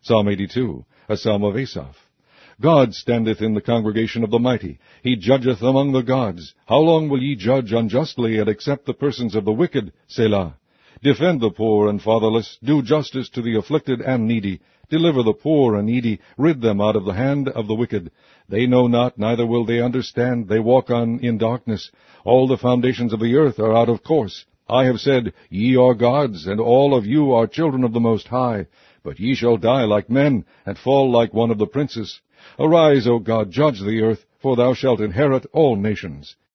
Psalm 82, a psalm of Asaph. God standeth in the congregation of the mighty. He judgeth among the gods. How long will ye judge unjustly, and accept the persons of the wicked? Selah. Defend the poor and fatherless. Do justice to the afflicted and needy. Deliver the poor and needy. Rid them out of the hand of the wicked. They know not, neither will they understand. They walk on in darkness. All the foundations of the earth are out of course. I have said, Ye are gods, and all of you are children of the Most High. But ye shall die like men, and fall like one of the princes. Arise, O God, judge the earth, for thou shalt inherit all nations.